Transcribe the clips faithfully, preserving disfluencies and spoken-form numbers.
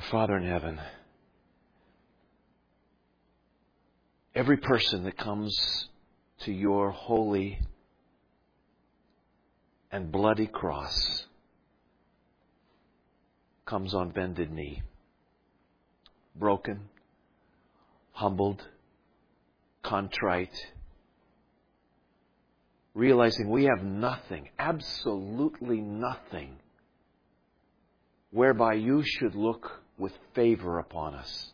Father in heaven, every person that comes to your holy and bloody cross comes on bended knee, broken, humbled, contrite, realizing we have nothing, absolutely nothing, whereby you should look with favor upon us.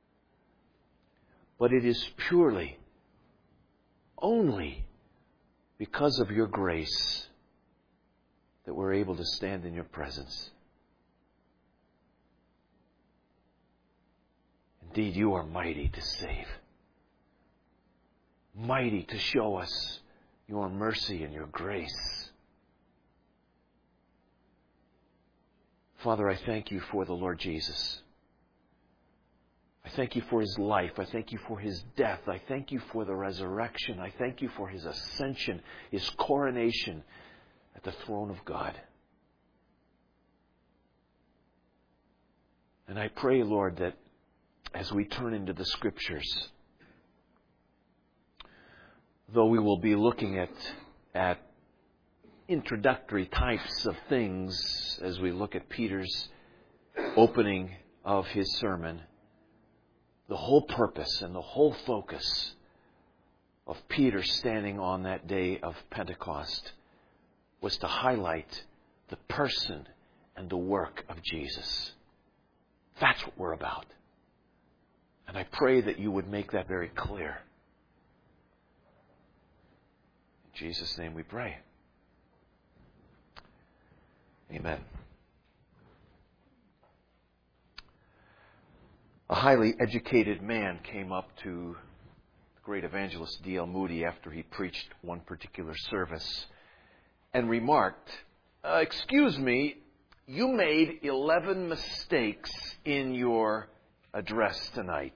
But it is purely, only because of your grace that we're able to stand in your presence. Indeed, you are mighty to save, mighty to show us your mercy and your grace. Father, I thank you for the Lord Jesus. I thank you for His life. I thank you for His death. I thank you for the resurrection. I thank you for His ascension, His coronation at the throne of God. And I pray, Lord, that as we turn into the Scriptures, though we will be looking at, at introductory types of things as we look at Peter's opening of his sermon, the whole purpose and the whole focus of Peter standing on that day of Pentecost was to highlight the person and the work of Jesus. That's what we're about. And I pray that you would make that very clear. In Jesus' name we pray. Amen. A highly educated man came up to the great evangelist D L Moody after he preached one particular service and remarked, uh, excuse me, you made eleven mistakes in your address tonight.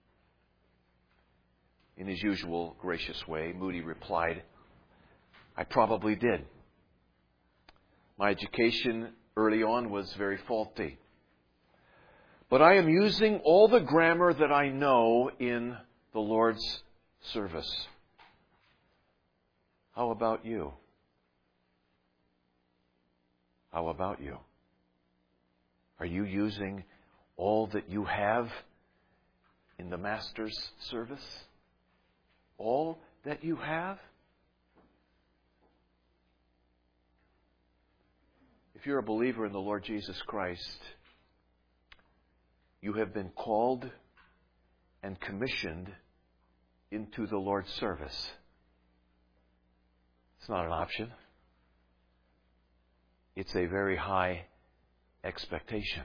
In his usual gracious way, Moody replied, I probably did. My education early on was very faulty. But I am using all the grammar that I know in the Lord's service. How about you? How about you? Are you using all that you have in the Master's service? All that you have? If you're a believer in the Lord Jesus Christ, you have been called and commissioned into the Lord's service. It's not an option. It's a very high expectation.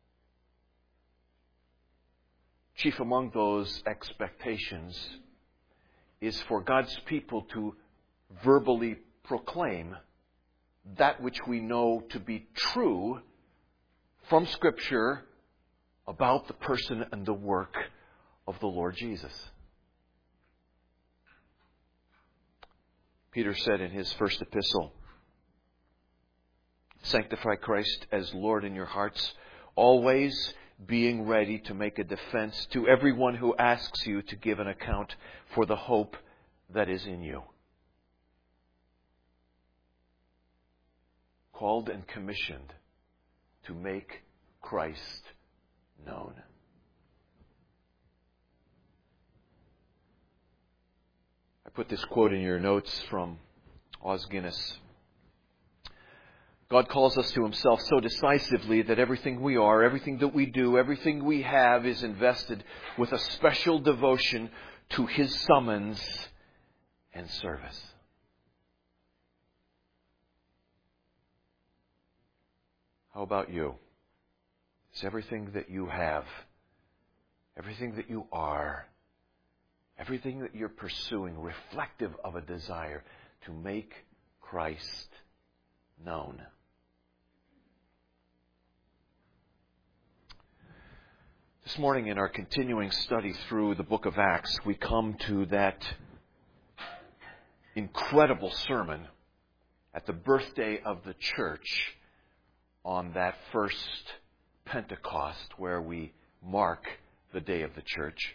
Chief among those expectations is for God's people to verbally proclaim that which we know to be true from Scripture about the person and the work of the Lord Jesus. Peter said in his first epistle, sanctify Christ as Lord in your hearts, always being ready to make a defense to everyone who asks you to give an account for the hope that is in you. Called and commissioned to make Christ known. I put this quote in your notes from Os Guinness. God calls us to Himself so decisively that everything we are, everything that we do, everything we have is invested with a special devotion to His summons and service. How about you? Is everything that you have, everything that you are, everything that you're pursuing reflective of a desire to make Christ known? This morning in our continuing study through the book of Acts, we come to that incredible sermon at the birthday of the church on that first Pentecost, where we mark the day of the church.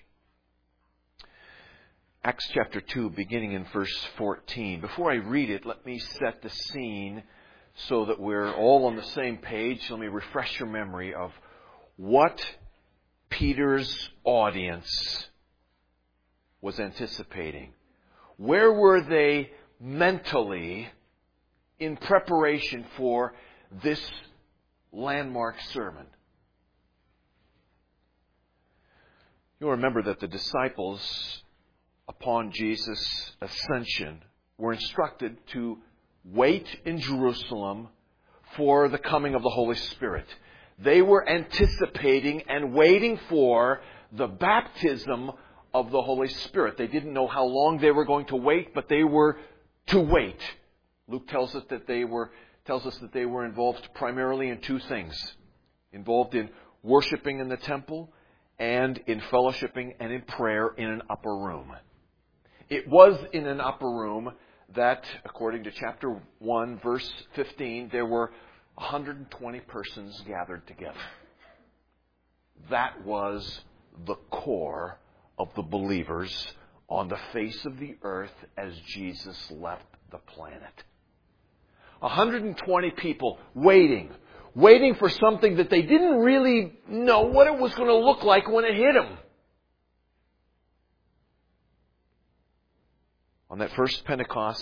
Acts chapter two, beginning in verse fourteen. Before I read it, let me set the scene so that we're all on the same page. Let me refresh your memory of what Peter's audience was anticipating. Where were they mentally in preparation for this landmark sermon? You'll remember that the disciples, upon Jesus' ascension, were instructed to wait in Jerusalem for the coming of the Holy Spirit. They were anticipating and waiting for the baptism of the Holy Spirit. They didn't know how long they were going to wait, but they were to wait. Luke tells us that they were tells us that they were involved primarily in two things. Involved in worshiping in the temple and in fellowshipping and in prayer in an upper room. It was in an upper room that, according to chapter one, verse fifteen, there were one hundred twenty persons gathered together. That was the core of the believers on the face of the earth as Jesus left the planet. one hundred twenty people waiting, waiting for something that they didn't really know what it was going to look like when it hit them. On that first Pentecost,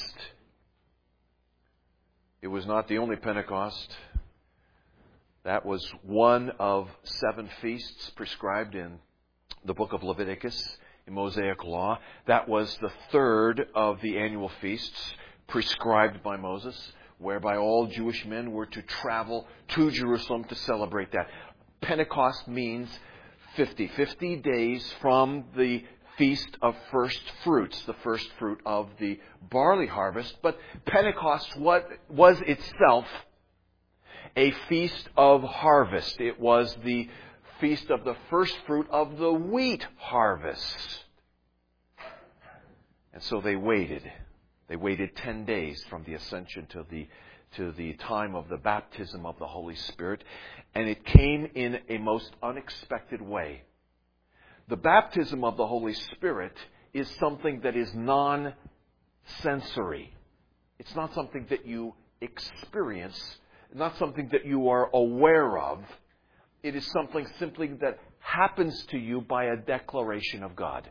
it was not the only Pentecost. That was one of seven feasts prescribed in the book of Leviticus, in Mosaic law. That was the third of the annual feasts prescribed by Moses, whereby all Jewish men were to travel to Jerusalem to celebrate that. Pentecost means fifty. fifty days from the Feast of First Fruits, the first fruit of the barley harvest. But Pentecost what was itself a feast of harvest. It was the feast of the first fruit of the wheat harvest. And so they waited. They waited ten days from the ascension to the to the time of the baptism of the Holy Spirit. And it came in a most unexpected way. The baptism of the Holy Spirit is something that is non-sensory. It's not something that you experience, not something that you are aware of. It is something simply that happens to you by a declaration of God.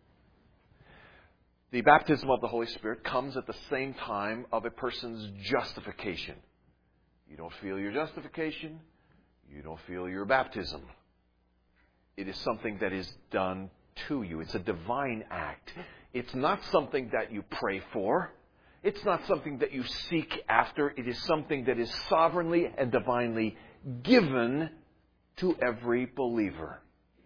The baptism of the Holy Spirit comes at the same time of a person's justification. You don't feel your justification, you don't feel your baptism. It is something that is done to you. It's a divine act. It's not something that you pray for. It's not something that you seek after. It is something that is sovereignly and divinely given to every believer.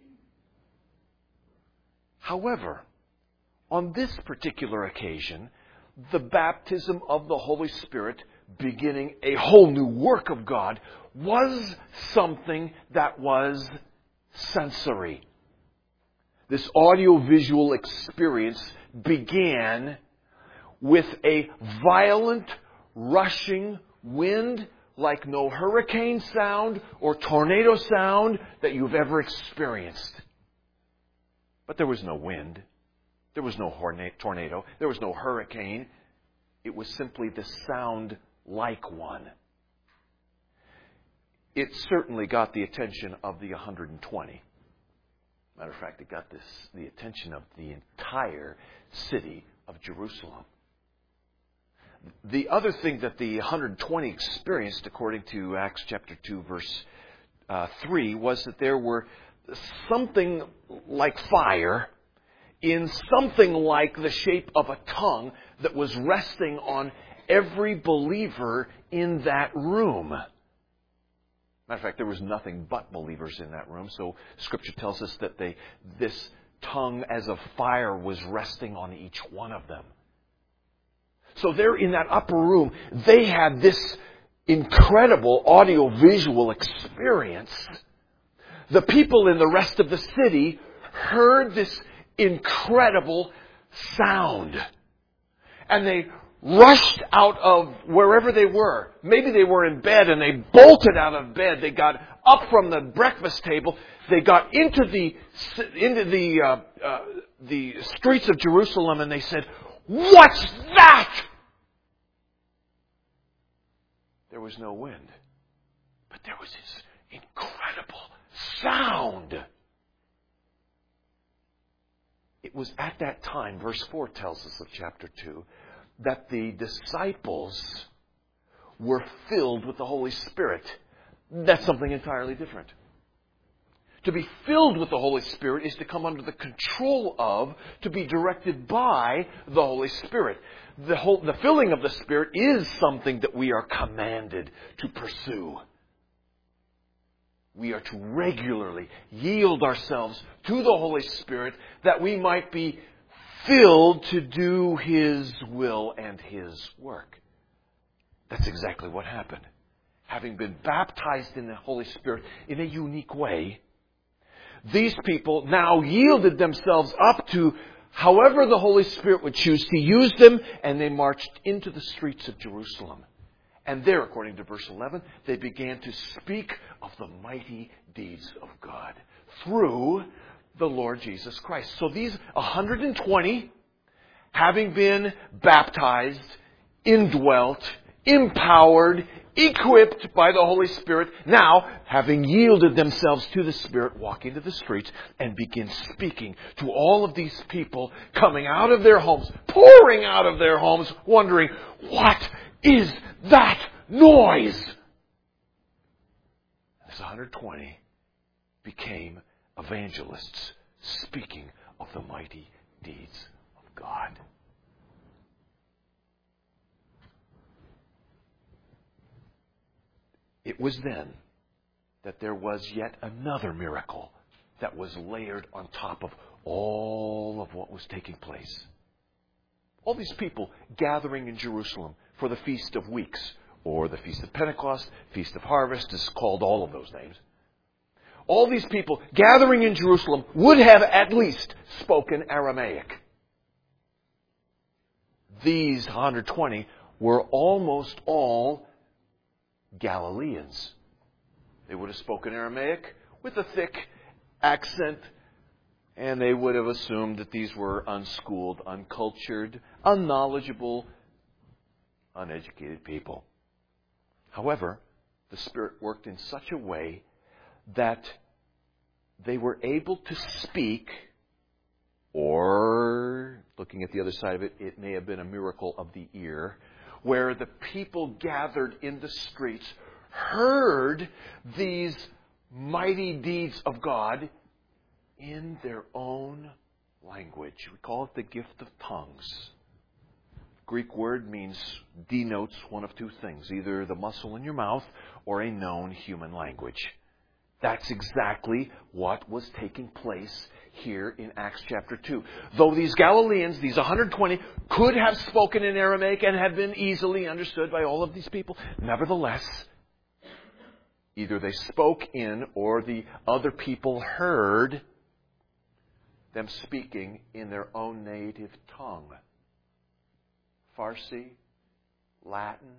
However, on this particular occasion, the baptism of the Holy Spirit, beginning a whole new work of God, was something that was sensory. This audiovisual experience began with a violent, rushing wind like no hurricane sound or tornado sound that you've ever experienced. But there was no wind. There was no tornado. There was no hurricane. It was simply the sound like one. It certainly got the attention of the one hundred twenty. Matter of fact, it got this the attention of the entire city of Jerusalem. The other thing that the one hundred twenty experienced, according to Acts chapter two, verse uh, three, was that there were something like fire in something like the shape of a tongue that was resting on every believer in that room. Matter of fact, there was nothing but believers in that room. So Scripture tells us that they, this tongue as of fire was resting on each one of them. So there in that upper room, they had this incredible audio-visual experience. The people in the rest of the city heard this incredible sound. And they rushed out of wherever they were. Maybe they were in bed and they bolted out of bed. They got up from the breakfast table. They got into the into the uh, uh, the streets of Jerusalem, and they said, "What's that?" There was no wind, but there was this incredible sound. It was at that time, verse four tells us of chapter two, that the disciples were filled with the Holy Spirit. That's something entirely different. To be filled with the Holy Spirit is to come under the control of, to be directed by the Holy Spirit. The whole, the filling of the Spirit is something that we are commanded to pursue. We are to regularly yield ourselves to the Holy Spirit that we might be filled to do His will and His work. That's exactly what happened. Having been baptized in the Holy Spirit in a unique way, these people now yielded themselves up to however the Holy Spirit would choose to use them, and they marched into the streets of Jerusalem. And there, according to verse eleven, they began to speak of the mighty deeds of God through the Lord Jesus Christ. So these one hundred twenty, having been baptized, indwelt, empowered, equipped by the Holy Spirit, now, having yielded themselves to the Spirit, walk into the streets and begin speaking to all of these people coming out of their homes, pouring out of their homes, wondering, what is that noise? This one hundred twenty became evangelists speaking of the mighty deeds of God. It was then that there was yet another miracle that was layered on top of all of what was taking place. All these people gathering in Jerusalem for the Feast of Weeks, or the Feast of Pentecost, Feast of Harvest is called all of those names. All these people gathering in Jerusalem would have at least spoken Aramaic. These one hundred twenty were almost all Galileans. They would have spoken Aramaic with a thick accent, and they would have assumed that these were unschooled, uncultured, unknowledgeable, uneducated people. However, the Spirit worked in such a way that they were able to speak, or, looking at the other side of it, it may have been a miracle of the ear, where the people gathered in the streets heard these mighty deeds of God in their own language. We call it the gift of tongues. Greek word means, denotes one of two things, either the muscle in your mouth or a known human language. That's exactly what was taking place here in Acts chapter two. Though these Galileans, these one hundred twenty, could have spoken in Aramaic and have been easily understood by all of these people, nevertheless, either they spoke in or the other people heard them speaking in their own native tongue. Farsi, Latin,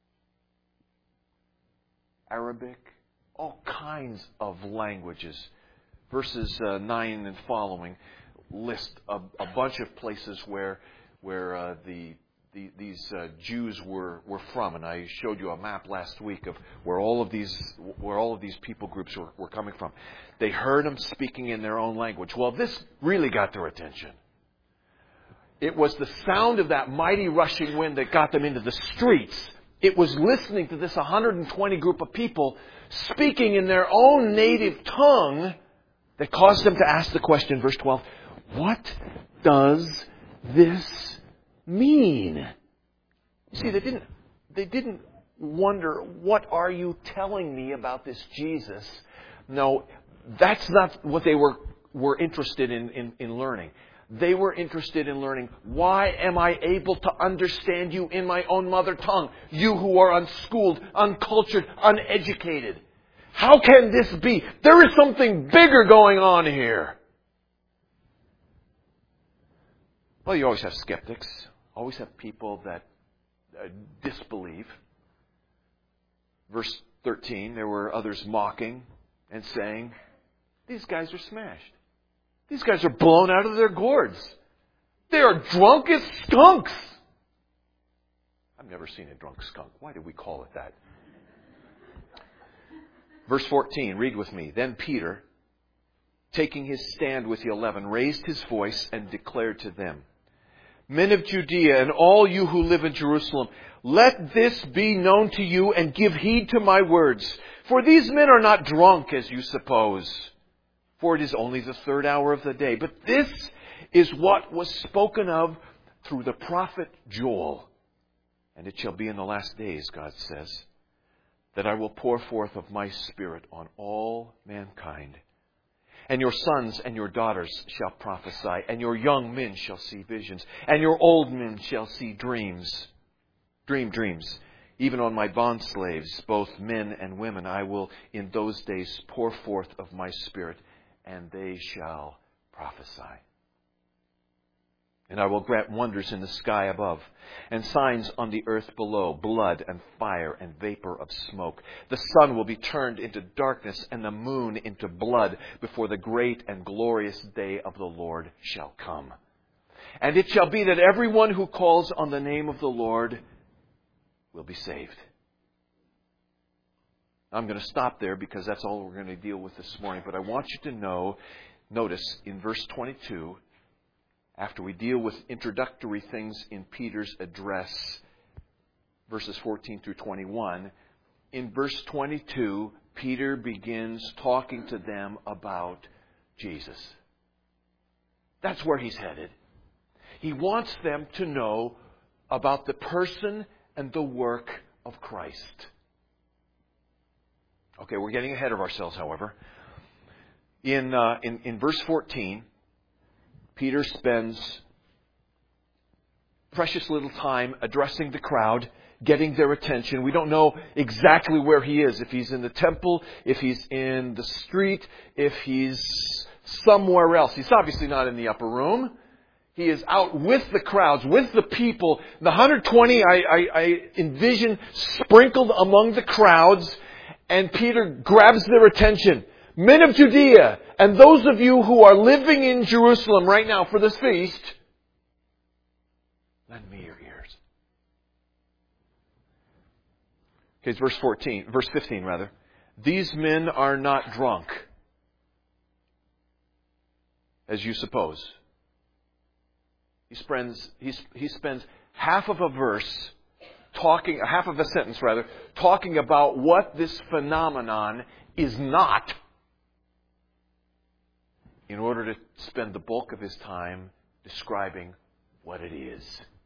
Arabic, all kinds of languages. Verses uh, nine and following list a, a bunch of places where where uh, the, the these uh, Jews were, were from, and I showed you a map last week of where all of these where all of these people groups were, were coming from. They heard them speaking in their own language. Well, this really got their attention. It was the sound of that mighty rushing wind that got them into the streets. It was listening to this one hundred twenty group of people speaking in their own native tongue that caused them to ask the question, verse twelve, what does this mean? You see, they didn't, they didn't wonder, what are you telling me about this Jesus? No, that's not what they were, were interested in, in, in learning. They were interested in learning, why am I able to understand you in my own mother tongue? You who are unschooled, uncultured, uneducated. How can this be? There is something bigger going on here. Well, you always have skeptics. Always have people that uh, disbelieve. Verse thirteen, there were others mocking. and saying, these guys are smashed. These guys are blown out of their gourds. They are drunk as skunks. I've never seen a drunk skunk. Why did we call it that? Verse fourteen, read with me. Then Peter, taking his stand with the eleven, raised his voice and declared to them, Men of Judea and all you who live in Jerusalem, let this be known to you and give heed to my words. For these men are not drunk as you suppose, for it is only the third hour of the day. But this is what was spoken of through the prophet Joel. And it shall be in the last days, God says, that I will pour forth of my Spirit on all mankind. And your sons and your daughters shall prophesy, and your young men shall see visions, and your old men shall see dreams. Dream dreams. Even on my bondslaves, both men and women, I will in those days pour forth of my Spirit, and they shall prophesy. And I will grant wonders in the sky above, and signs on the earth below, blood and fire and vapor of smoke. The sun will be turned into darkness, and the moon into blood, before the great and glorious day of the Lord shall come. And it shall be that everyone who calls on the name of the Lord will be saved. I'm going to stop there because that's all we're going to deal with this morning. But I want you to know, notice in verse twenty-two, after we deal with introductory things in Peter's address, verses fourteen through twenty-one, in verse twenty-two, Peter begins talking to them about Jesus. That's where he's headed. He wants them to know about the person and the work of Christ. Okay, we're getting ahead of ourselves, however. In, uh, in, in verse fourteen, Peter spends precious little time addressing the crowd, getting their attention. We don't know exactly where he is. If he's in the temple, if he's in the street, if he's somewhere else. He's obviously not in the upper room. He is out with the crowds, with the people. The one hundred twenty, I, I, I envision sprinkled among the crowds, and Peter grabs their attention. Men of Judea, and those of you who are living in Jerusalem right now for this feast, lend me your ears. Okay, it's verse fourteen, verse fifteen rather. These men are not drunk, as you suppose. He spends, he, he spends half of a verse talking, half of a sentence rather, talking about what this phenomenon is not, in order to spend the bulk of his time describing what it is.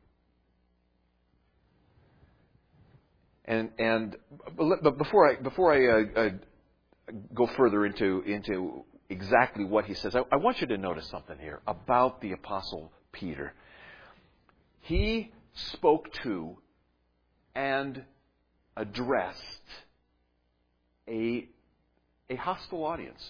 And and but before I before I uh, uh, go further into into exactly what he says, I, I want you to notice something here about the Apostle Peter. He spoke to and addressed a a hostile audience.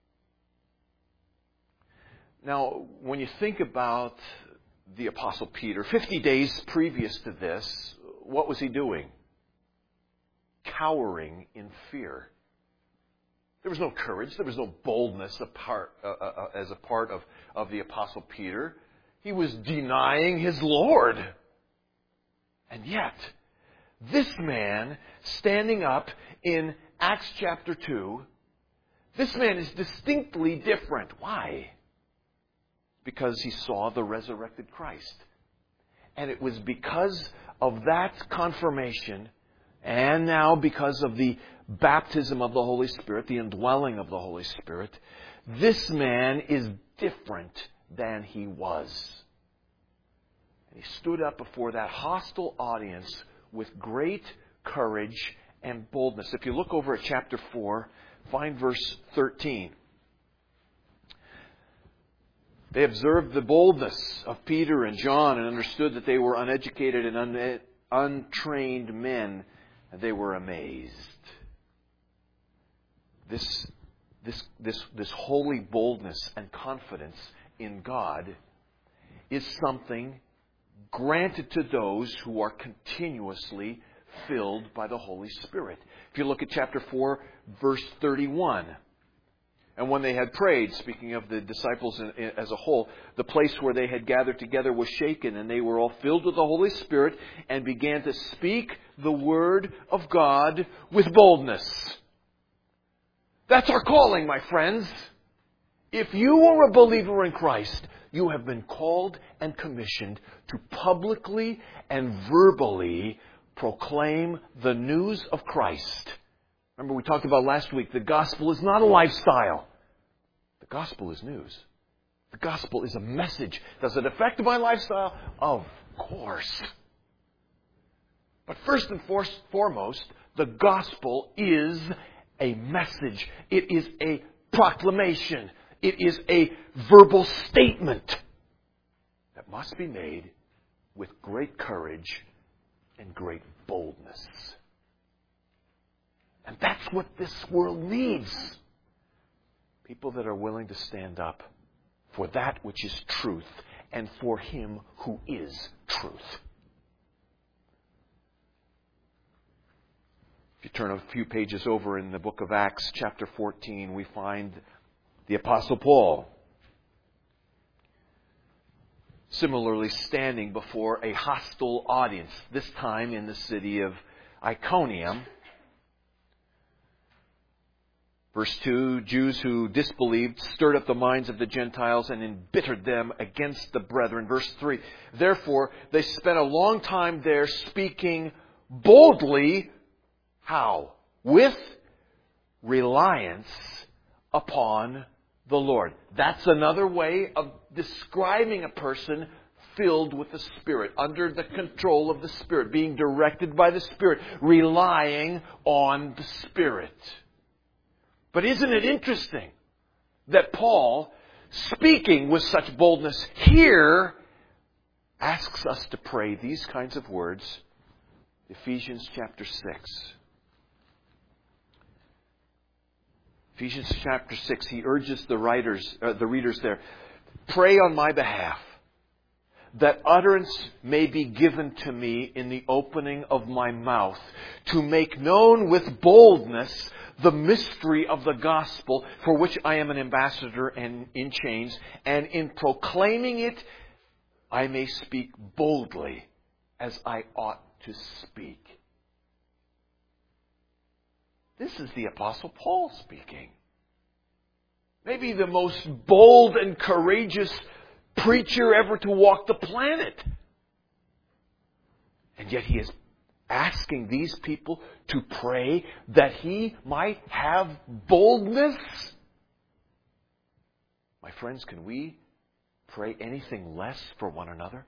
Now, when you think about the Apostle Peter, fifty days previous to this, what was he doing? Cowering in fear. There was no courage. There was no boldness apart, uh, uh, as a part of, of the Apostle Peter. He was denying his Lord. And yet, this man standing up in Acts chapter two, this man is distinctly different. Why? Because he saw the resurrected Christ. And it was because of that confirmation, and now because of the baptism of the Holy Spirit, the indwelling of the Holy Spirit, this man is different than he was. And he stood up before that hostile audience with great courage and boldness. If you look over at chapter four, find verse thirteen. They observed the boldness of Peter and John and understood that they were uneducated and un- untrained men, and they were amazed. This, this, this, this holy boldness and confidence in God is something granted to those who are continuously filled by the Holy Spirit. If you look at chapter four, verse thirty-one, And when they had prayed, speaking of the disciples as a whole, the place where they had gathered together was shaken, and they were all filled with the Holy Spirit and began to speak the word of God with boldness. That's our calling, my friends. If you are a believer in Christ, you have been called and commissioned to publicly and verbally proclaim the news of Christ. Remember, we talked about last week, the gospel is not a lifestyle. The gospel is news. The gospel is a message. Does it affect my lifestyle? Of course. But first and foremost, the gospel is a message. It is a proclamation. It is a verbal statement that must be made with great courage and great boldness. And that's what this world needs. People that are willing to stand up for that which is truth and for Him who is truth. If you turn a few pages over in the book of Acts, chapter fourteen, we find the Apostle Paul similarly standing before a hostile audience, this time in the city of Iconium. Verse two, Jews who disbelieved stirred up the minds of the Gentiles and embittered them against the brethren. Verse three, therefore they spent a long time there speaking boldly. How? With reliance upon the Lord. That's another way of describing a person filled with the Spirit, under the control of the Spirit, being directed by the Spirit, relying on the Spirit. But isn't it interesting that Paul, speaking with such boldness here, asks us to pray these kinds of words? Ephesians chapter six. Ephesians chapter six, he urges the writers, uh, the readers there, pray on my behalf, that utterance may be given to me in the opening of my mouth, to make known with boldness the mystery of the gospel, for which I am an ambassador and in chains, and in proclaiming it, I may speak boldly as I ought to speak. This is the Apostle Paul speaking. Maybe the most bold and courageous preacher ever to walk the planet. And yet he is asking these people to pray that he might have boldness. My friends, can we pray anything less for one another?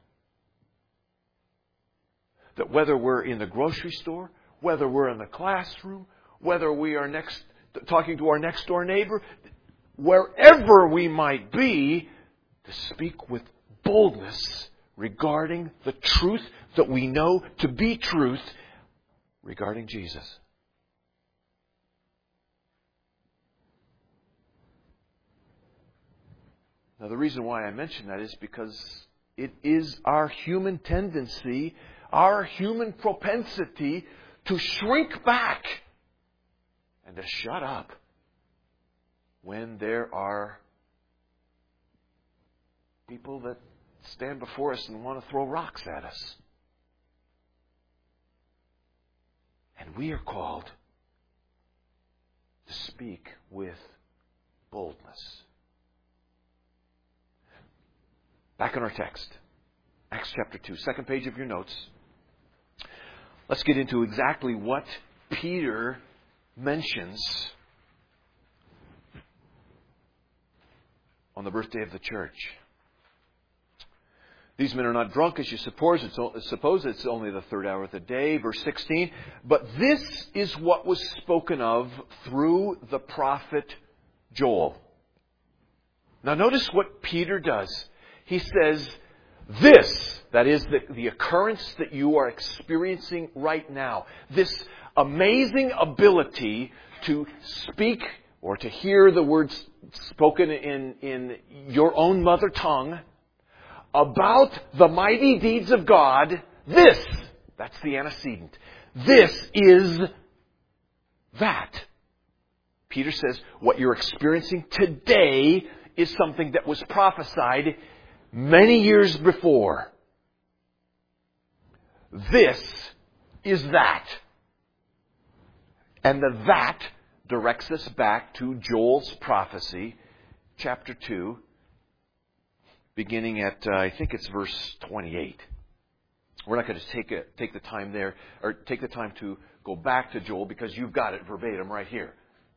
That whether we're in the grocery store, whether we're in the classroom, whether we are next talking to our next door neighbor, wherever we might be, to speak with boldness regarding the truth that we know to be truth regarding Jesus. Now, the reason why I mention that is because it is our human tendency, our human propensity to shrink back and to shut up when there are people that stand before us and want to throw rocks at us. And we are called to speak with boldness. Back in our text, Acts chapter two, second page of your notes. Let's get into exactly what Peter mentions on the birthday of the church. These men are not drunk as you suppose. It's, suppose it's only the third hour of the day. Verse sixteen. But this is what was spoken of through the prophet Joel. Now notice what Peter does. He says, this, that is the, the occurrence that you are experiencing right now, this amazing ability to speak or to hear the words spoken in, in your own mother tongue about the mighty deeds of God, this, that's the antecedent, this is that. Peter says, what you're experiencing today is something that was prophesied many years before. This is that. And the that directs us back to Joel's prophecy, chapter two, beginning at, uh, I think it's verse twenty-eight. We're not going to take a, take the time there, or take the time to go back to Joel, because you've got it verbatim right here.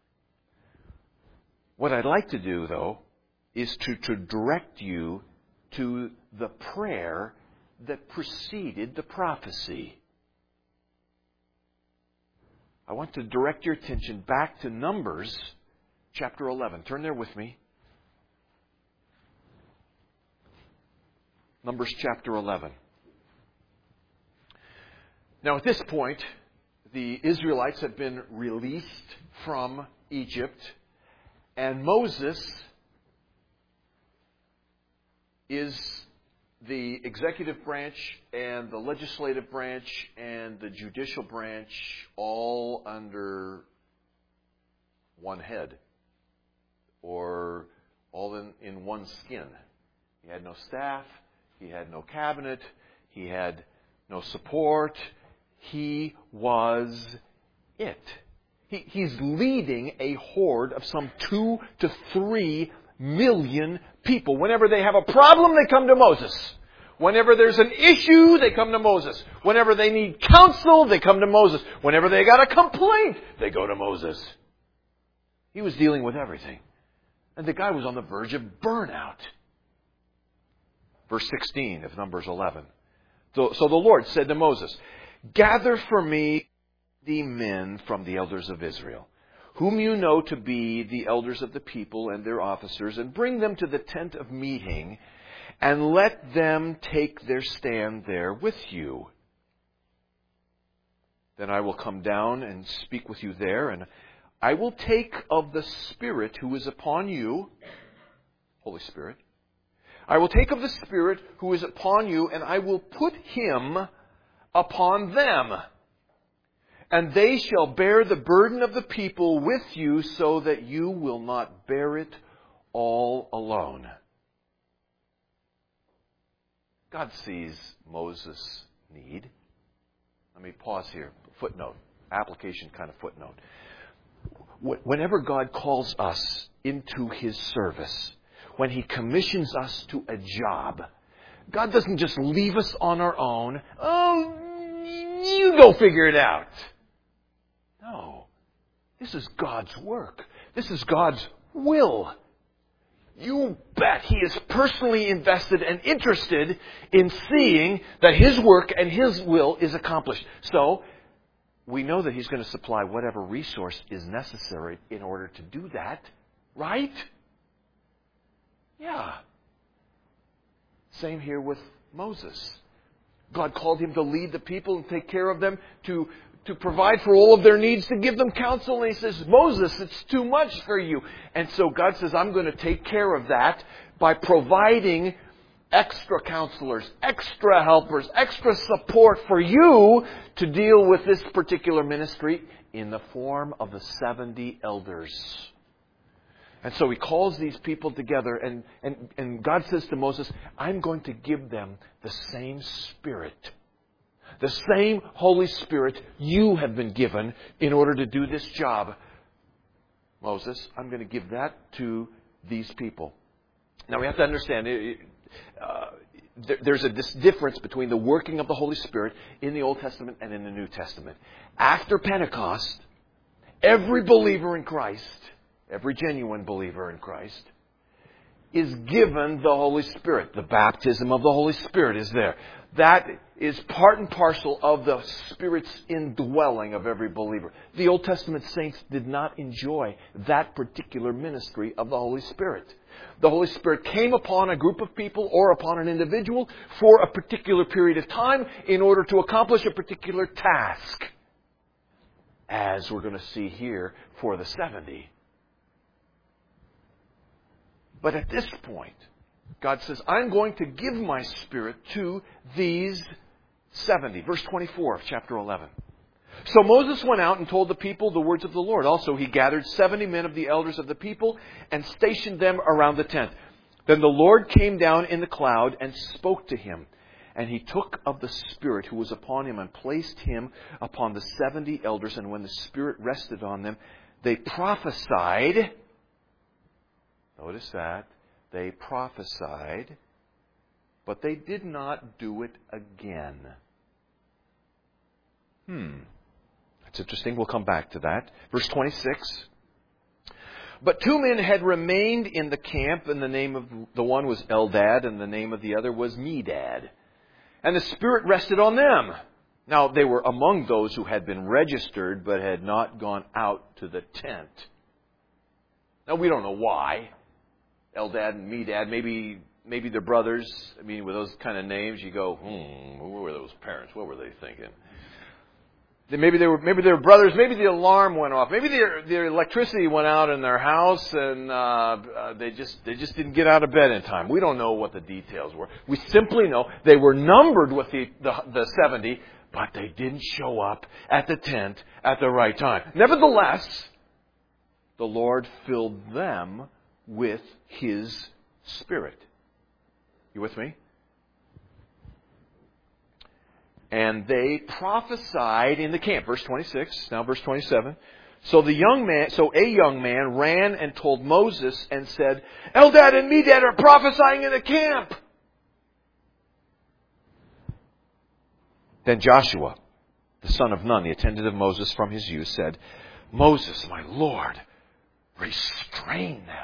What I'd like to do, though, is to, to direct you to the prayer that preceded the prophecy. I want to direct your attention back to Numbers chapter eleven. Turn there with me. Numbers chapter eleven. Now at this point, the Israelites have been released from Egypt, and Moses is the executive branch and the legislative branch and the judicial branch all under one head, or all in, in one skin. He had no staff, he had no cabinet, he had no support. He was it. He, he's leading a horde of some two to three million people. Whenever they have a problem, they come to Moses. Whenever there's an issue, they come to Moses. Whenever they need counsel, they come to Moses. Whenever they got a complaint, they go to Moses. He was dealing with everything. And the guy was on the verge of burnout. Verse sixteen of Numbers eleven. So, so the Lord said to Moses, "Gather for me the men from the elders of Israel, whom you know to be the elders of the people and their officers, and bring them to the tent of meeting, and let them take their stand there with you. Then I will come down and speak with you there, and I will take of the Spirit who is upon you," Holy Spirit, "I will take of the Spirit who is upon you, and I will put Him upon them. And they shall bear the burden of the people with you, so that you will not bear it all alone." God sees Moses' need. Let me pause here. Footnote. Application kind of footnote. Whenever God calls us into His service, when He commissions us to a job, God doesn't just leave us on our own. Oh, you go figure it out. No. This is God's work. This is God's will. You bet He is personally invested and interested in seeing that His work and His will is accomplished. So, we know that He's going to supply whatever resource is necessary in order to do that. Right? Yeah. Same here with Moses. God called him to lead the people and take care of them, to, to provide for all of their needs, to give them counsel. And He says, "Moses, it's too much for you." And so God says, "I'm going to take care of that by providing extra counselors, extra helpers, extra support for you to deal with this particular ministry in the form of the seventy elders." And so He calls these people together, and, and, and God says to Moses, "I'm going to give them the same Spirit. The same Holy Spirit you have been given in order to do this job. Moses, I'm going to give that to these people." Now we have to understand, uh, there, there's a dis- difference between the working of the Holy Spirit in the Old Testament and in the New Testament. After Pentecost, every believer in Christ, every genuine believer in Christ, is given the Holy Spirit. The baptism of the Holy Spirit is there. That is part and parcel of the Spirit's indwelling of every believer. The Old Testament saints did not enjoy that particular ministry of the Holy Spirit. The Holy Spirit came upon a group of people or upon an individual for a particular period of time in order to accomplish a particular task, as we're going to see here for the seventy. But at this point, God says, "I'm going to give my Spirit to these seventy." Verse twenty-four of chapter eleven. So Moses went out and told the people the words of the Lord. Also, he gathered seventy men of the elders of the people and stationed them around the tent. Then the Lord came down in the cloud and spoke to him. And he took of the Spirit who was upon him and placed him upon the seventy elders. And when the Spirit rested on them, they prophesied. Notice that. They prophesied, but they did not do it again. Hmm. That's interesting. We'll come back to that. Verse twenty-six. But two men had remained in the camp, and the name of the one was Eldad, and the name of the other was Medad. And the Spirit rested on them. Now, they were among those who had been registered, but had not gone out to the tent. Now, we don't know why. Eldad and Medad, maybe maybe they're brothers. I mean, with those kind of names, you go, hmm, who were those parents? What were they thinking? Maybe they were maybe they were brothers. Maybe the alarm went off. Maybe their their electricity went out in their house, and uh, uh, they just they just didn't get out of bed in time. We don't know what the details were. We simply know they were numbered with the the, the seventy, but they didn't show up at the tent at the right time. Nevertheless, the Lord filled them with His Spirit. You with me? And they prophesied in the camp. Verse twenty-six, now verse twenty-seven. So the young man, so a young man ran and told Moses and said, Eldad and Medad are prophesying in the camp. Then Joshua, the son of Nun, the attendant of Moses from his youth, said, Moses, my Lord, restrain them.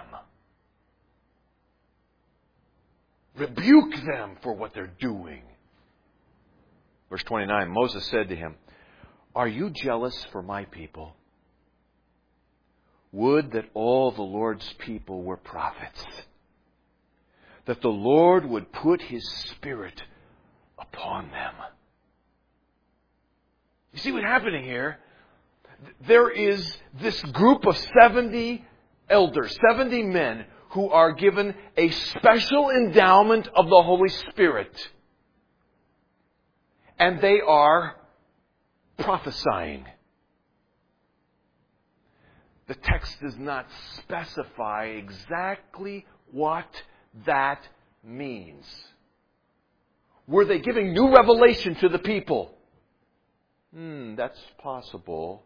Rebuke them for what they're doing. Verse twenty-nine, Moses said to him, Are you jealous for my people? Would that all the Lord's people were prophets, that the Lord would put His Spirit upon them. You see what's happening here? There is this group of seventy elders, seventy men, who are given a special endowment of the Holy Spirit. And they are prophesying. The text does not specify exactly what that means. Were they giving new revelation to the people? Hmm, that's possible.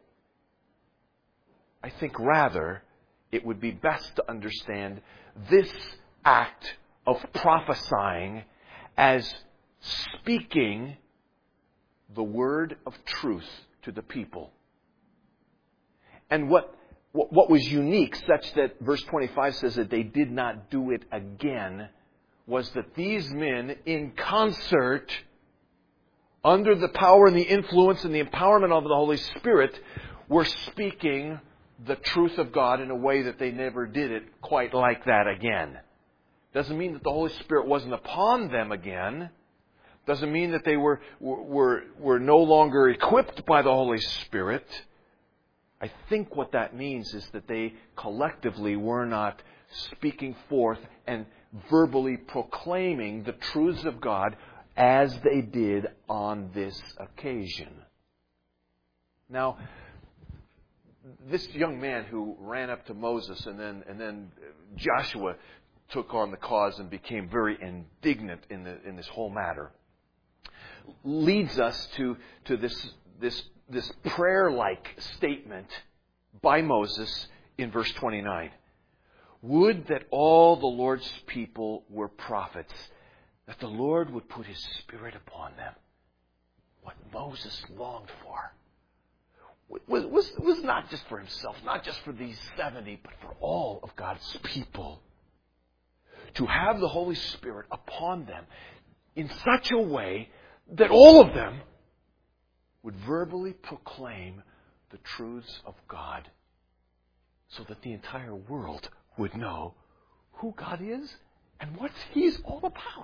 I think rather it would be best to understand this act of prophesying as speaking the word of truth to the people. And what, what, what was unique, such that verse twenty-five says that they did not do it again, was that these men, in concert, under the power and the influence and the empowerment of the Holy Spirit, were speaking the truth of God in a way that they never did it quite like that again. Doesn't mean that the Holy Spirit wasn't upon them again. Doesn't mean that they were, were, were no longer equipped by the Holy Spirit. I think what that means is that they collectively were not speaking forth and verbally proclaiming the truths of God as they did on this occasion. Now, this young man who ran up to Moses and then and then Joshua took on the cause and became very indignant in the in this whole matter, leads us to to this this this prayer-like statement by Moses in verse twenty-nine. Would that all the Lord's people were prophets, that the Lord would put His Spirit upon them. What Moses longed for was, was, was not just for himself, not just for these seventy, but for all of God's people. To have the Holy Spirit upon them in such a way that all of them would verbally proclaim the truths of God, so that the entire world would know who God is and what He's all about.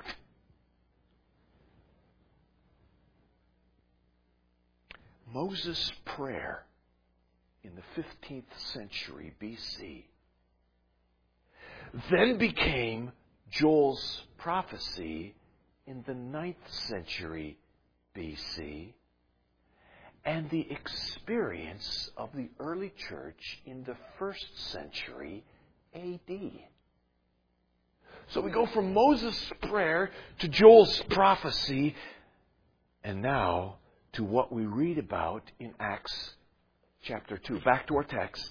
Moses' prayer in the fifteenth century B C then became Joel's prophecy in the ninth century B C, and the experience of the early church in the first century A D. So we go from Moses' prayer to Joel's prophecy, and now to what we read about in Acts chapter two. Back to our text.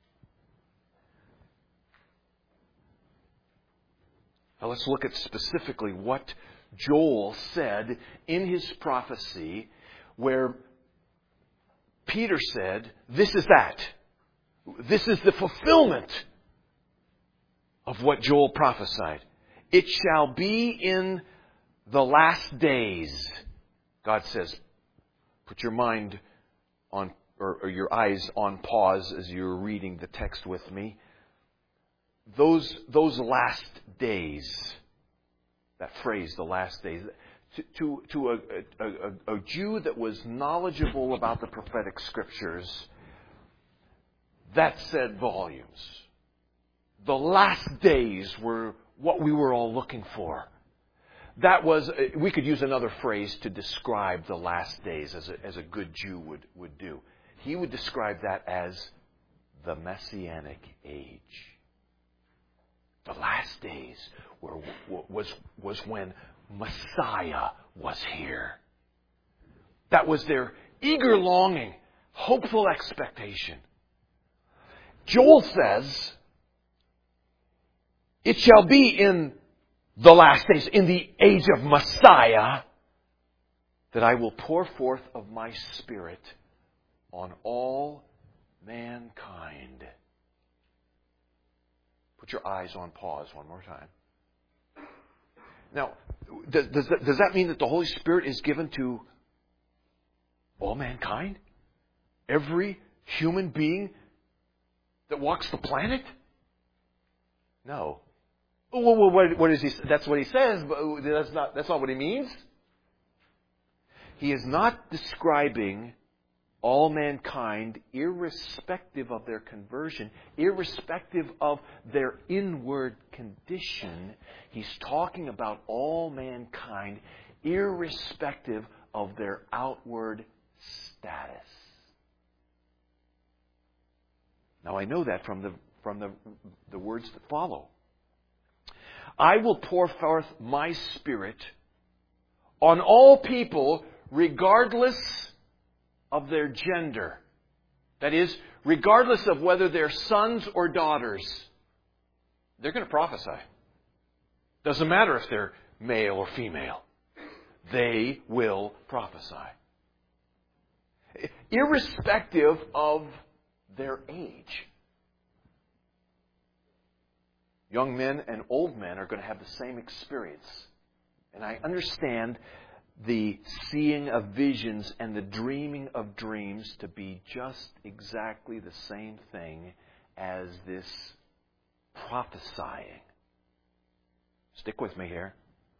Now let's look at specifically what Joel said in his prophecy, where Peter said, this is that. This is the fulfillment of what Joel prophesied. It shall be in the last days. God says, put your mind on, or, or your eyes on pause as you're reading the text with me. Those, those last days, that phrase, the last days, to, to, to a, a, a, a Jew that was knowledgeable about the prophetic scriptures, that said volumes. The last days were what we were all looking for. That was, we could use another phrase to describe the last days as a, as a good Jew would, would do. He would describe that as the Messianic age. The last days were, was, was when Messiah was here. That was their eager longing, hopeful expectation. Joel says, it shall be in the last days, in the age of Messiah, that I will pour forth of my Spirit on all mankind. Put your eyes on pause one more time. Now, does, does, that, does that mean that the Holy Spirit is given to all mankind? Every human being that walks the planet? No. Well, what, what is he? That's what he says, but that's not, that's not what he means. He is not describing all mankind irrespective of their conversion, irrespective of their inward condition. He's talking about all mankind irrespective of their outward status. Now I know that from the from the, the words that follow. I will pour forth my Spirit on all people regardless of their gender. That is, regardless of whether they're sons or daughters. They're going to prophesy. Doesn't matter if they're male or female. They will prophesy. Irrespective of their age. Young men and old men are going to have the same experience. And I understand the seeing of visions and the dreaming of dreams to be just exactly the same thing as this prophesying. Stick with me here.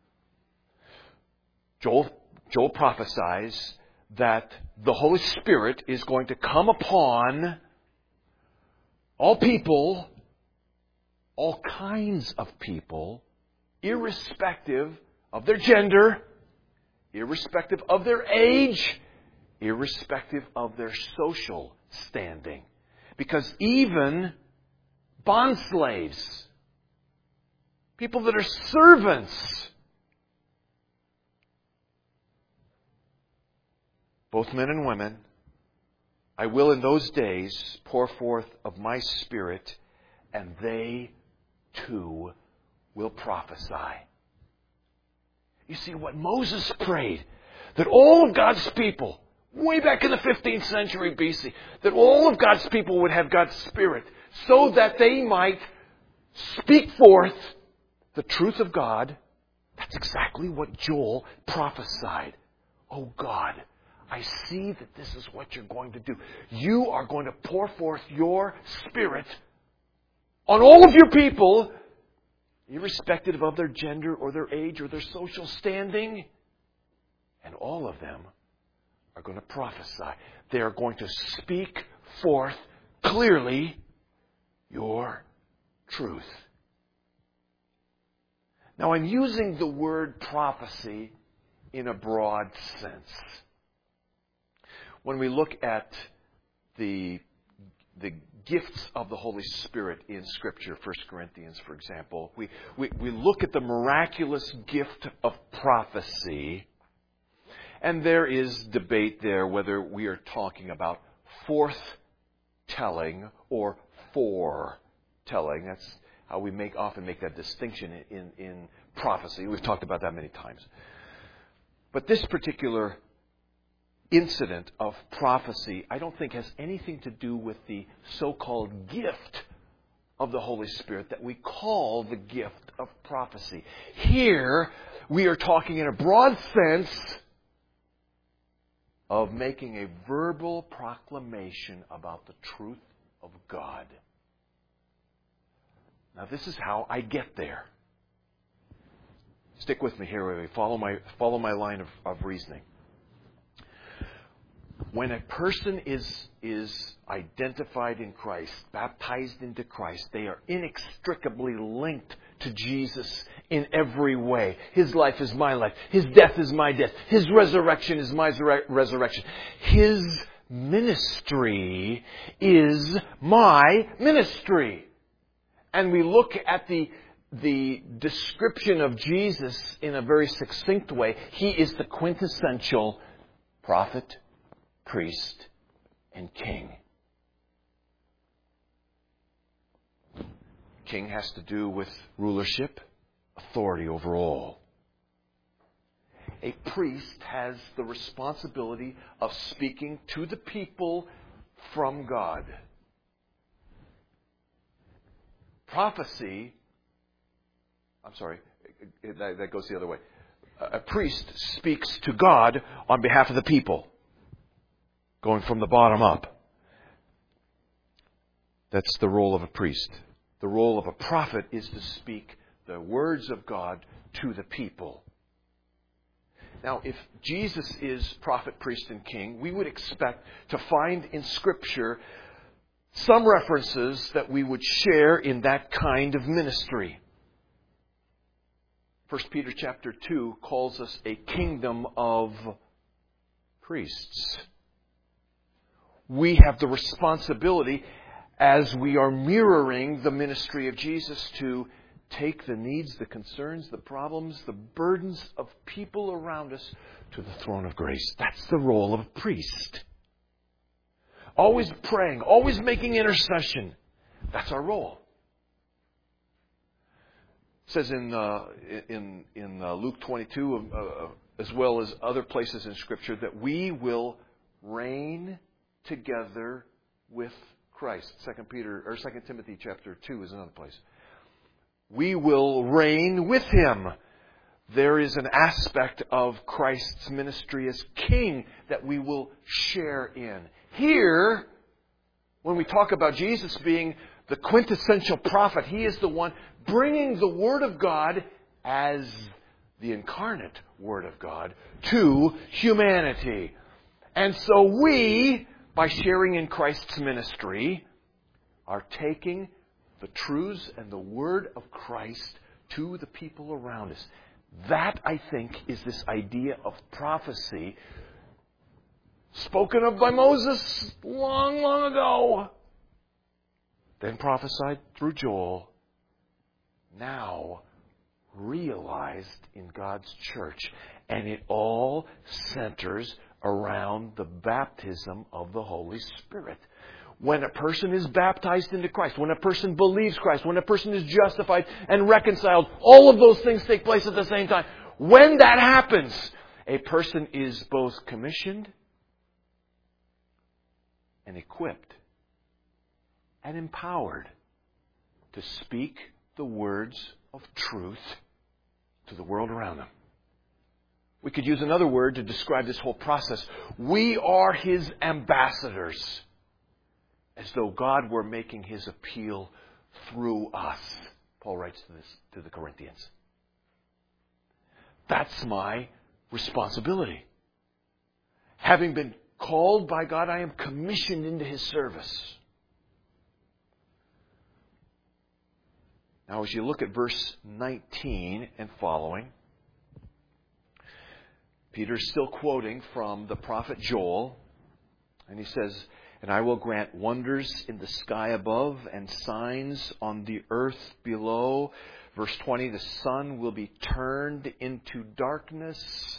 Joel, Joel prophesies that the Holy Spirit is going to come upon all people, all kinds of people, irrespective of their gender, irrespective of their age, irrespective of their social standing. Because even bond slaves, people that are servants, both men and women, I will in those days pour forth of my Spirit, and they too will prophesy. You see, what Moses prayed, that all of God's people, way back in the fifteenth century B C, that all of God's people would have God's Spirit, so that they might speak forth the truth of God. That's exactly what Joel prophesied. Oh God, I see that this is what you're going to do. You are going to pour forth your Spirit on all of your people, irrespective of their gender or their age or their social standing. And all of them are going to prophesy. They are going to speak forth clearly your truth. Now, I'm using the word prophecy in a broad sense. when we look at the the gifts of the Holy Spirit in Scripture, First Corinthians, for example, we, we, we look at the miraculous gift of prophecy, and there is debate there whether we are talking about forth-telling or foretelling. That's how we make often make that distinction in, in, in prophecy. We've talked about that many times. But this particular incident of prophecy, I don't think has anything to do with the so-called gift of the Holy Spirit that we call the gift of prophecy. Here, we are talking in a broad sense of making a verbal proclamation about the truth of God. Now, this is how I get there. Stick with me here. Follow my, follow my line of, of reasoning. When a person is, is identified in Christ, baptized into Christ, they are inextricably linked to Jesus in every way. His life is my life. His death is my death. His resurrection is my resurrection. His ministry is my ministry. And we look at the, the description of Jesus in a very succinct way. He is the quintessential prophet, priest, and king. King has to do with rulership, authority over all. A priest has the responsibility of speaking to the people from God. Prophecy, I'm sorry, that, that goes the other way. A priest speaks to God on behalf of the people, going from the bottom up. That's the role of a priest. The role of a prophet is to speak the words of God to the people. Now, if Jesus is prophet, priest, and king, we would expect to find in Scripture some references that we would share in that kind of ministry. First Peter chapter two calls us a kingdom of priests. We have the responsibility, as we are mirroring the ministry of Jesus, to take the needs, the concerns, the problems, the burdens of people around us to the throne of grace. That's the role of a priest. Always praying, always making intercession. That's our role. It says in uh, in in uh, Luke twenty-two, uh, as well as other places in Scripture, that we will reign together with Christ. Second Peter or Second Timothy chapter two is another place. We will reign with Him. There is an aspect of Christ's ministry as King that we will share in. Here, when we talk about Jesus being the quintessential prophet, He is the one bringing the Word of God as the incarnate Word of God to humanity. And so we, by sharing in Christ's ministry, are taking the truths and the Word of Christ to the people around us. That, I think, is this idea of prophecy spoken of by Moses long, long ago, then prophesied through Joel, now realized in God's church. And it all centers around the baptism of the Holy Spirit. When a person is baptized into Christ, when a person believes Christ, when a person is justified and reconciled, all of those things take place at the same time. When that happens, a person is both commissioned and equipped and empowered to speak the words of truth to the world around them. We could use another word to describe this whole process. We are His ambassadors, as though God were making His appeal through us. Paul writes to this to the Corinthians. That's my responsibility. Having been called by God, I am commissioned into His service. Now, as you look at verse nineteen and following, Peter's still quoting from the prophet Joel. And he says, and I will grant wonders in the sky above and signs on the earth below. Verse twenty, the sun will be turned into darkness.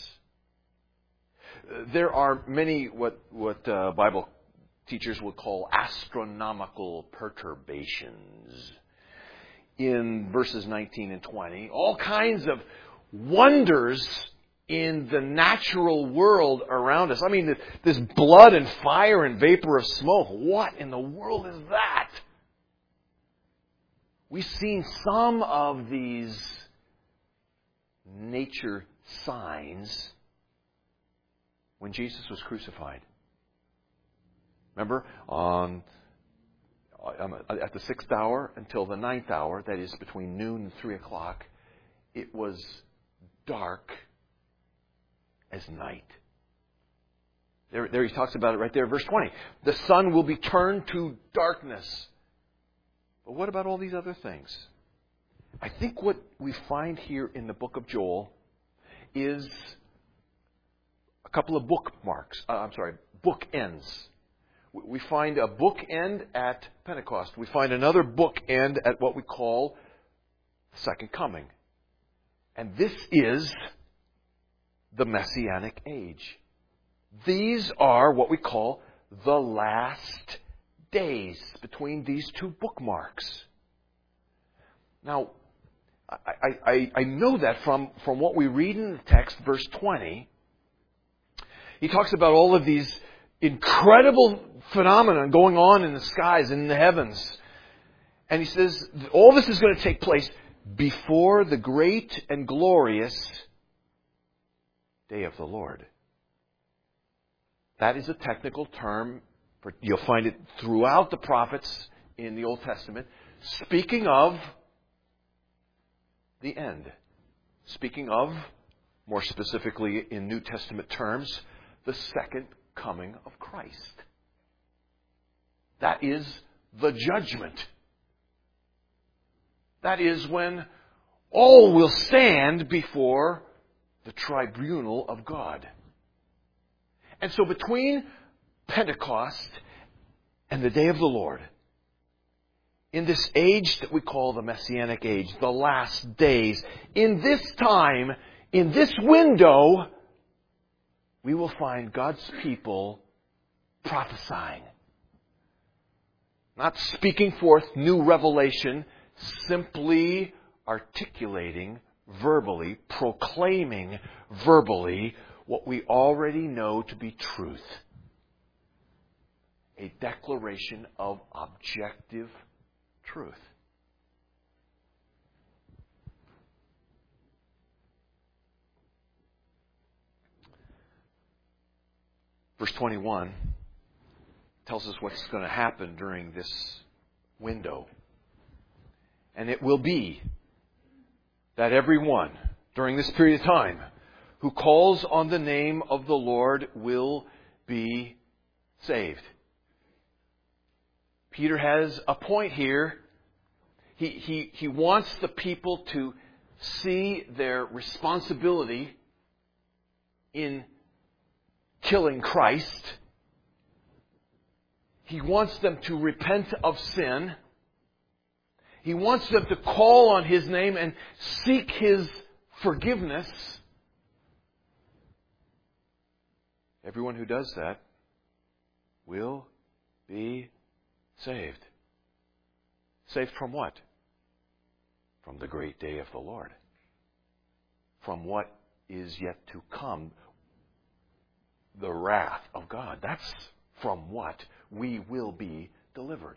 There are many what, what uh, Bible teachers would call astronomical perturbations in verses nineteen and twenty. All kinds of wonders in the natural world around us. I mean, this blood and fire and vapor of smoke. What in the world is that? We've seen some of these nature signs when Jesus was crucified. Remember, on at the sixth hour until the ninth hour, that is between noon and three o'clock, it was dark as night. There, there he talks about it right there, verse twenty. The sun will be turned to darkness. But what about all these other things? I think what we find here in the book of Joel is a couple of bookmarks. Uh, I'm sorry, bookends. We find a bookend at Pentecost. We find another bookend at what we call the Second Coming. And this is the Messianic age. These are what we call the last days between these two bookmarks. Now, I, I, I know that from, from what we read in the text, verse twenty. He talks about all of these incredible phenomena going on in the skies and in the heavens. And he says all this is going to take place before the great and glorious day of the Lord. That is a technical term. For, you'll find it throughout the prophets in the Old Testament, speaking of the end. Speaking of, more specifically in New Testament terms, the second coming of Christ. That is the judgment. That is when all will stand before the tribunal of God. And so between Pentecost and the day of the Lord, in this age that we call the Messianic age, the last days, in this time, in this window, we will find God's people prophesying. Not speaking forth new revelation, simply articulating verbally, proclaiming verbally what we already know to be truth. A declaration of objective truth. Verse twenty-one tells us what's going to happen during this window. And it will be that everyone during this period of time who calls on the name of the Lord will be saved. Peter has a point here. He, he, he wants the people to see their responsibility in killing Christ. He wants them to repent of sin. He wants them to call on His name and seek His forgiveness. Everyone who does that will be saved. Saved from what? From the great day of the Lord. From what is yet to come. The wrath of God. That's from what we will be delivered.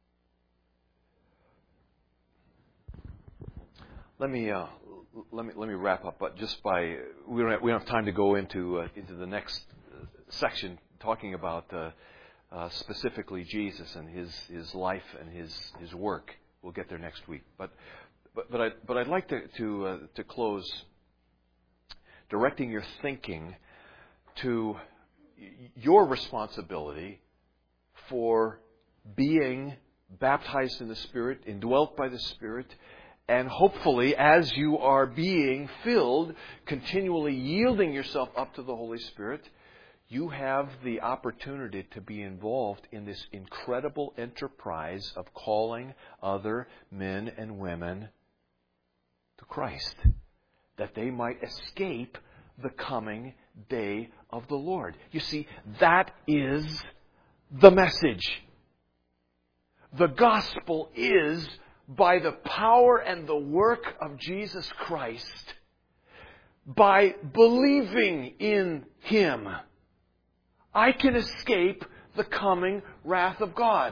Let me uh, let me let me wrap up, but just by we don't have, we don't have time to go into uh, into the next section talking about uh, uh, specifically Jesus and his his life and his his work. We'll get there next week, but but but I but I'd like to to uh, to close directing your thinking to your responsibility for being baptized in the Spirit, indwelt by the Spirit, and hopefully as you are being filled, continually yielding yourself up to the Holy Spirit, you have the opportunity to be involved in this incredible enterprise of calling other men and women to Christ, that they might escape the coming day of the Lord. You see, that is the message. The gospel is, by the power and the work of Jesus Christ, by believing in Him, I can escape the coming wrath of God.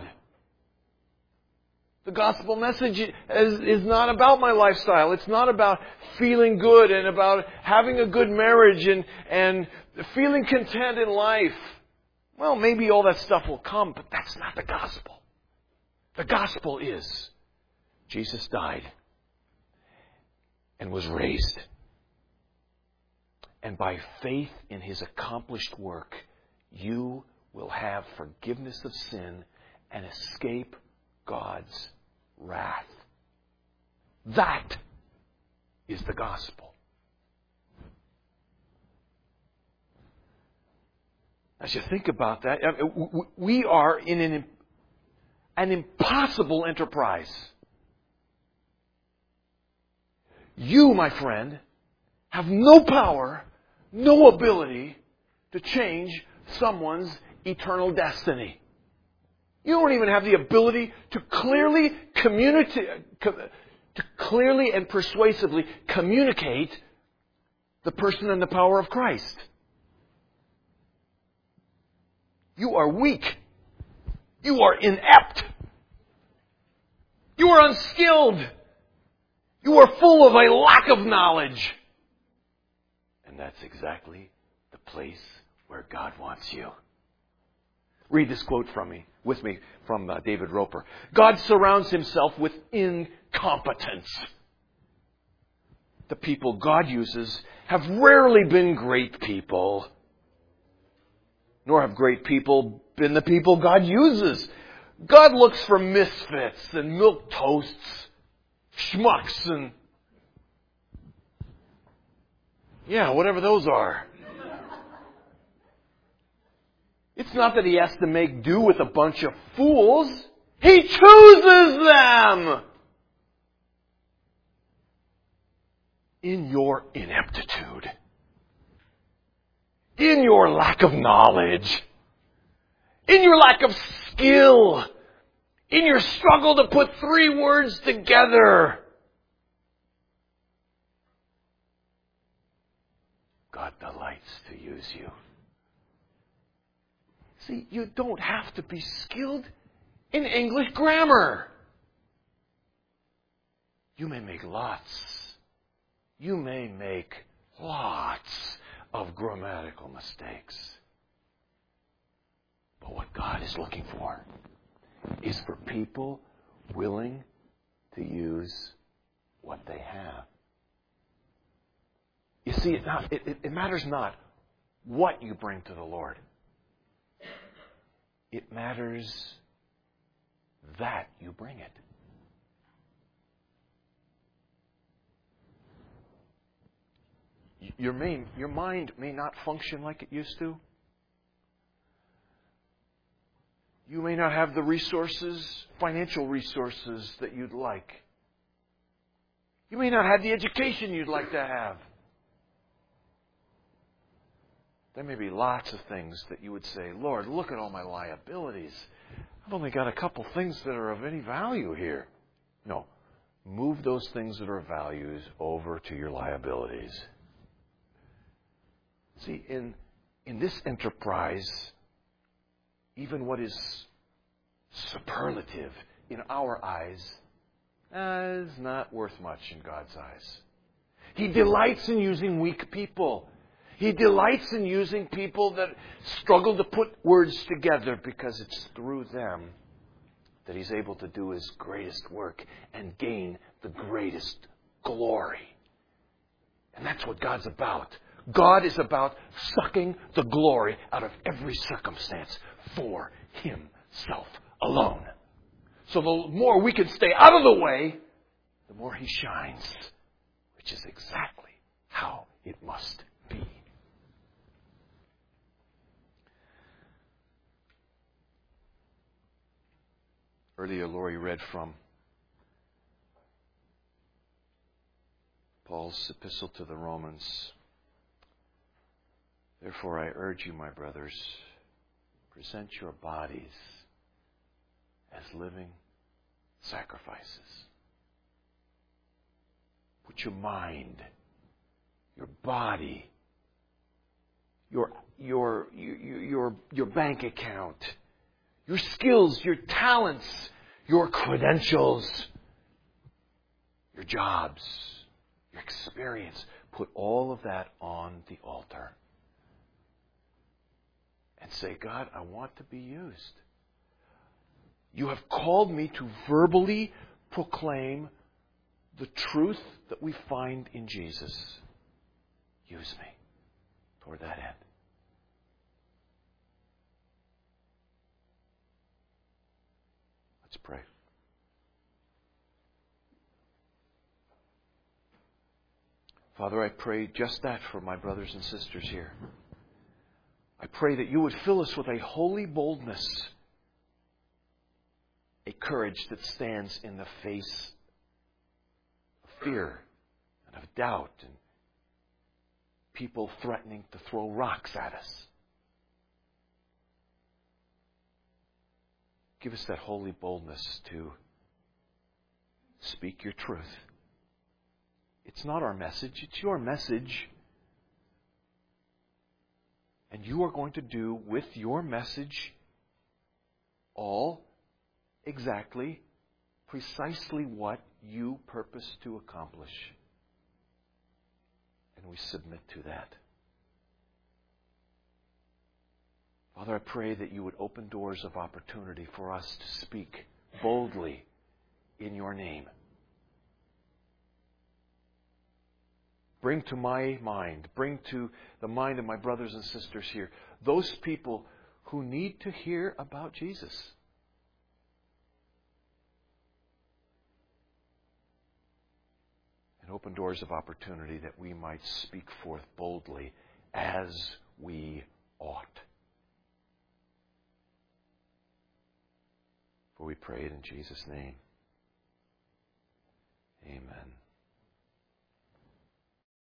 The gospel message is, is not about my lifestyle. It's not about feeling good and about having a good marriage and, and feeling content in life. Well, maybe all that stuff will come, but that's not the gospel. The gospel is Jesus died and was raised. And by faith in His accomplished work, you will have forgiveness of sin and escape God's wrath. That is the gospel. As you think about that, we are in an, an impossible enterprise. You, my friend, have no power, no ability to change someone's eternal destiny. You don't even have the ability to clearly communicate, to clearly and persuasively communicate the person and the power of Christ. You are weak. You are inept. You are unskilled. You are full of a lack of knowledge. And that's exactly the place where God wants you. Read this quote from me, with me from uh, David Roper. God surrounds Himself with incompetence. The people God uses have rarely been great people, nor have great people been the people God uses. God looks for misfits and milquetoasts, schmucks, and yeah, whatever those are. It's not that He has to make do with a bunch of fools. He chooses them. In your ineptitude, in your lack of knowledge, in your lack of skill, in your struggle to put three words together, God delights to use you. See, you don't have to be skilled in English grammar. You may make lots. You may make lots of grammatical mistakes. But what God is looking for is for people willing to use what they have. You see, it, not, it, it matters not what you bring to the Lord. It matters that you bring it. Your, main, your mind may not function like it used to. You may not have the resources, financial resources that you'd like. You may not have the education you'd like to have. There may be lots of things that you would say, Lord, look at all my liabilities. I've only got a couple things that are of any value here. No. Move those things that are of value over to your liabilities. See, in, in this enterprise, even what is superlative in our eyes uh, is not worth much in God's eyes. He delights in using weak people. He delights in using people that struggle to put words together because it's through them that He's able to do His greatest work and gain the greatest glory. And that's what God's about. God is about sucking the glory out of every circumstance for Himself alone. So the more we can stay out of the way, the more He shines, which is exactly how it must be. Earlier, Laurie read from Paul's epistle to the Romans. Therefore, I urge you, my brothers, present your bodies as living sacrifices. Put your mind, your body, your your your your, your bank account, your skills, your talents, your credentials, your jobs, your experience. Put all of that on the altar. And say, God, I want to be used. You have called me to verbally proclaim the truth that we find in Jesus. Use me toward that end. Let's pray. Father, I pray just that for my brothers and sisters here. I pray that you would fill us with a holy boldness, a courage that stands in the face of fear and of doubt and people threatening to throw rocks at us. Give us that holy boldness to speak your truth. It's not our message, it's your message. And you are going to do with your message all exactly, precisely what you purpose to accomplish. And we submit to that. Father, I pray that you would open doors of opportunity for us to speak boldly in your name. Bring to my mind, bring to the mind of my brothers and sisters here, those people who need to hear about Jesus. And open doors of opportunity that we might speak forth boldly as we ought. For we pray it in Jesus' name. Amen.